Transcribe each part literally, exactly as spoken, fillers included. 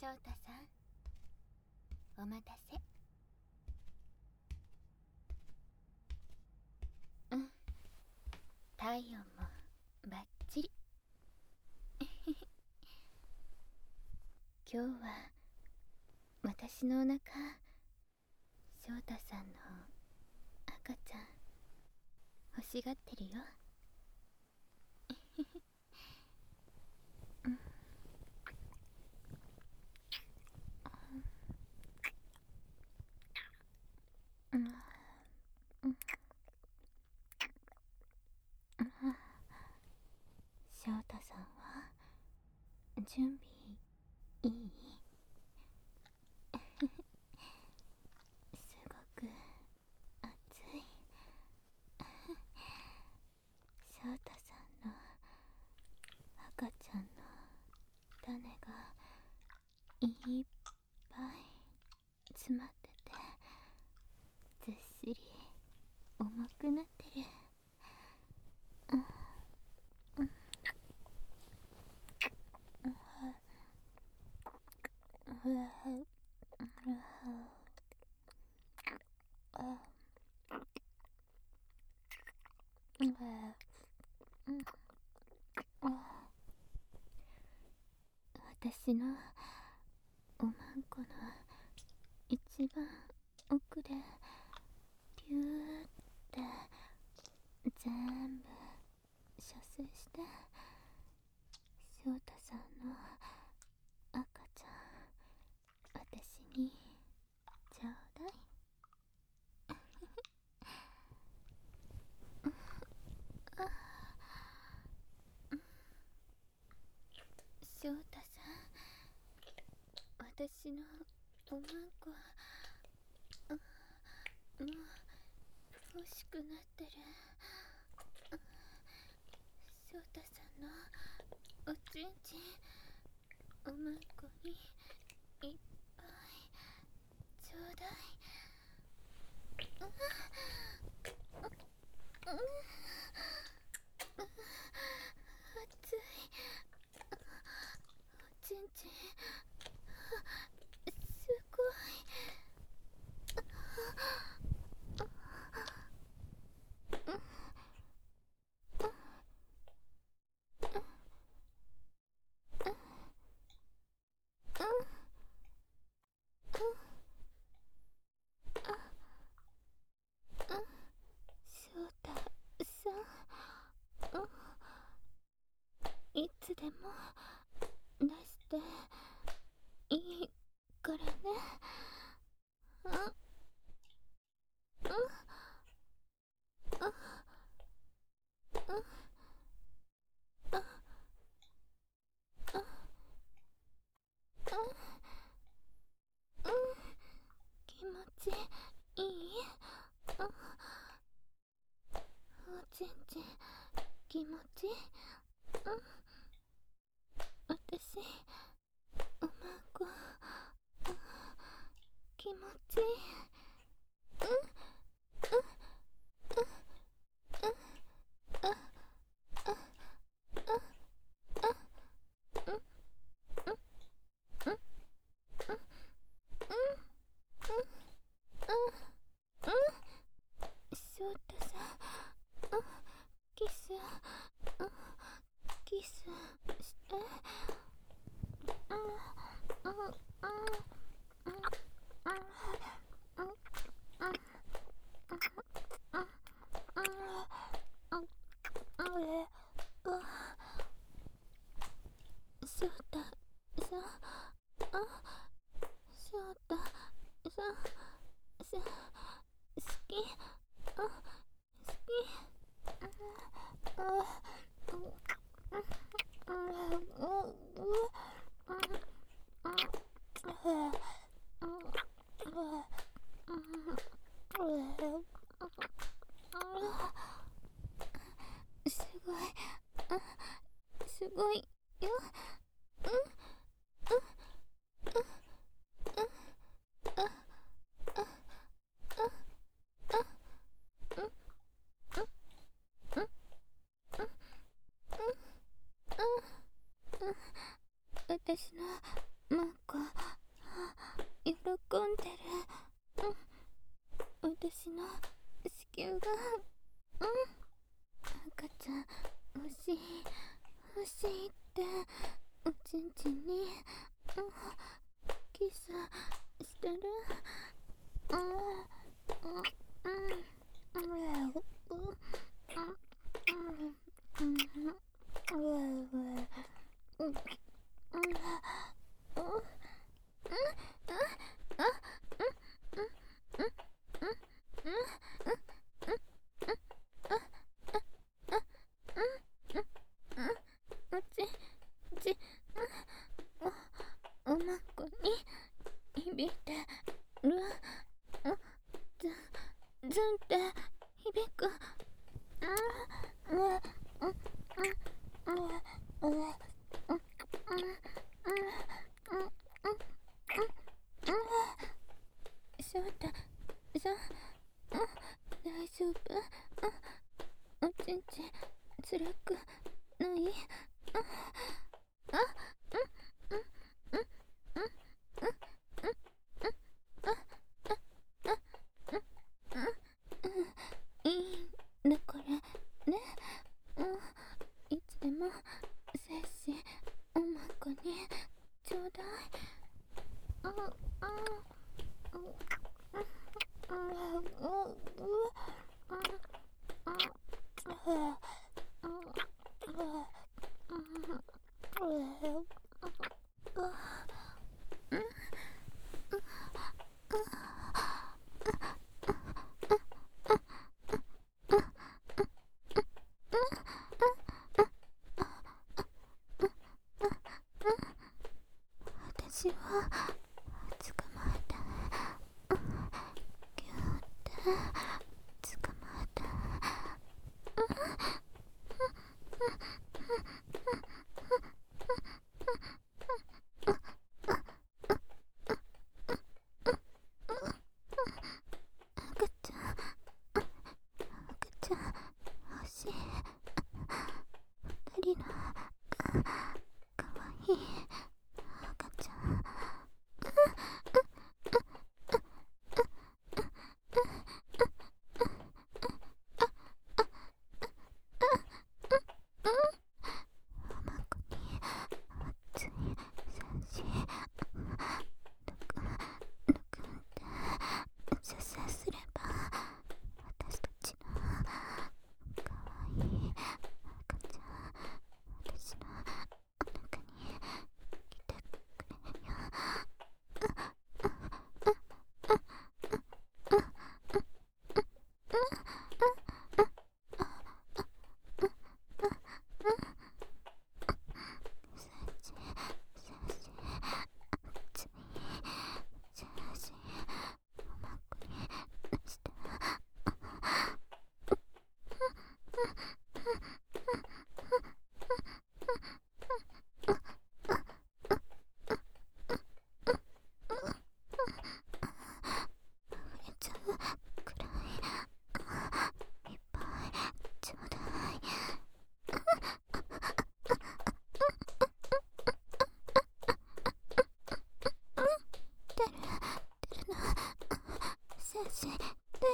翔太さん、お待たせ。うん、体温もバッチリ。今日は私のお腹、翔太さんの赤ちゃん欲しがってるよ。うん、うん、うん、翔太さんは準備いい？すごく暑い。翔太さんの赤ちゃんの種がいっぱい詰まってて、ずっしり重くなってる。うん、うん、うん、私のおまんこの一番奥でピューって全部射精して翔太さんの赤ちゃん私にちょうだい。翔太さん、私のおまんこもう欲しくなってる。翔太さんのおちんちんおまんこにいっぱいちょうだい。うん、うん、熱い。おちんちんすごい。翔太さん、いつでも出していいからね。うん、うん、うん、うん、うん、気持ちいい？うん、おちんちん気持ちいい？うん、私おまんこ、うん、気持ちいい？うん、うん、うん、うん、うん、うん、翔太さん、うん、キス、うん、キスして。うん、うん、うん、うん、うん、うん、翔太さん、あ、翔太さん、す、好き、あ、好き、あ、すごい、あ、すごいよ。うん、うん、うん、うん、あ、あ、あ、あ、うん、うん、うん、うん、うん、うん、私のマンコんでる。うん、私の子宮が、うん、赤ちゃん欲しい欲しいっておちんちんに、うん、キスしてる。うんうんうんおまっこに響いてる。ずんずんって響く。翔太さん、大丈夫？おちんちんつらくない？いいんだからね。いつでも精子おまっこにちょうだい。私は捕まえた。ギューって捕まえた。赤ちゃん赤ちゃん欲しい。二人のかわいい赤ちゃん。おまっこに熱い精子ぬくぬくんで射精すれば、私たちのかわいい赤ちゃん、私のお腹に来てくれるよ。先生、出る？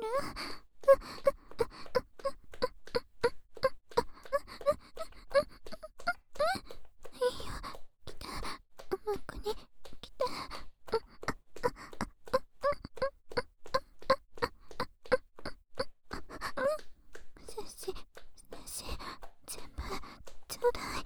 いいよ、来て、おまっこに来て。先生、先生、全部ちょうだい。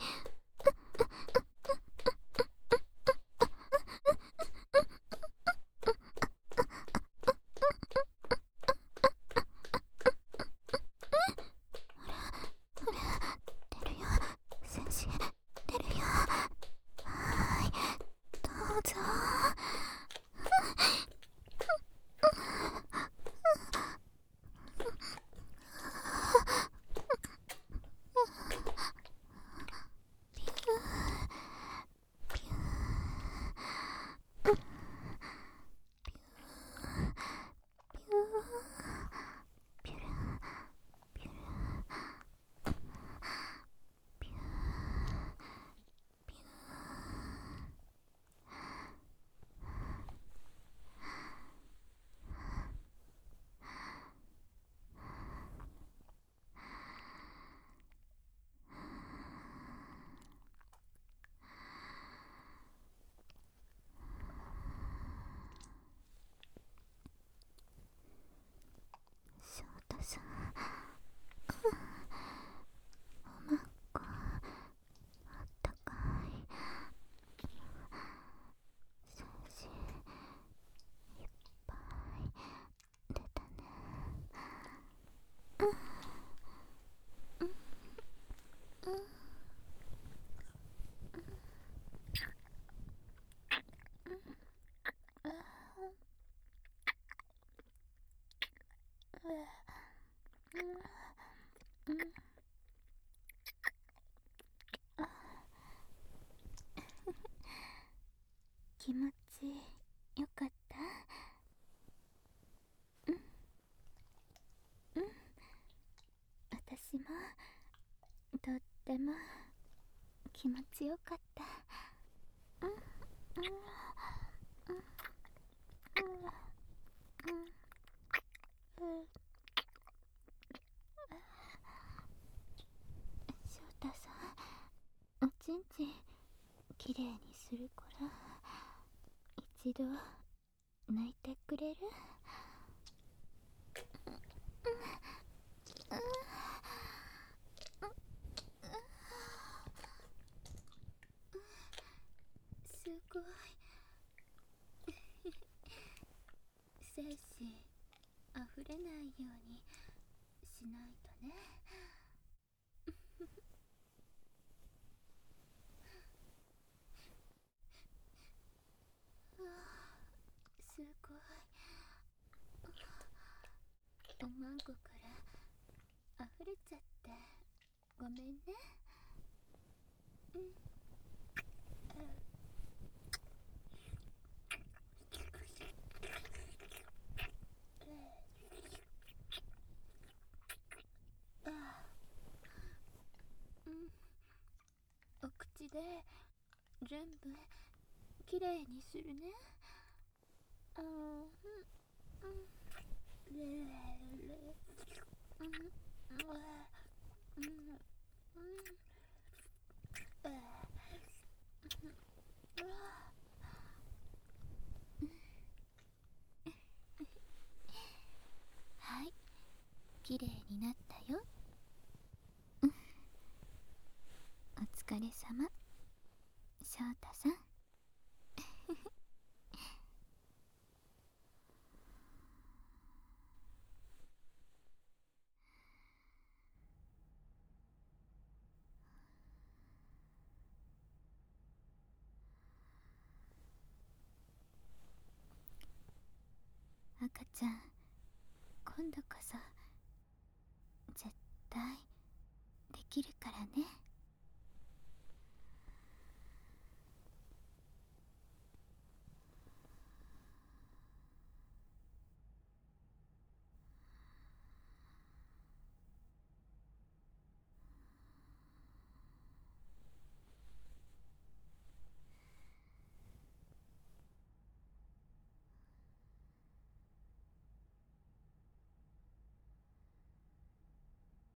よかった。うんうん、私もとっても気持ちよかった。うんうんうんうんうん。翔太さん、おちんちんきれいにするから一度泣いてくれる？すごい精子あふれないようにしないとね。すごい。おまんこから溢れちゃってごめんね。うん。ああ、うん。お口で全部きれいにするね。あー、うんうん。れれうんうんうんうんあはい、きれいになったよ。お疲れさま、翔太さん。赤ちゃん、今度こそ絶対できるからね。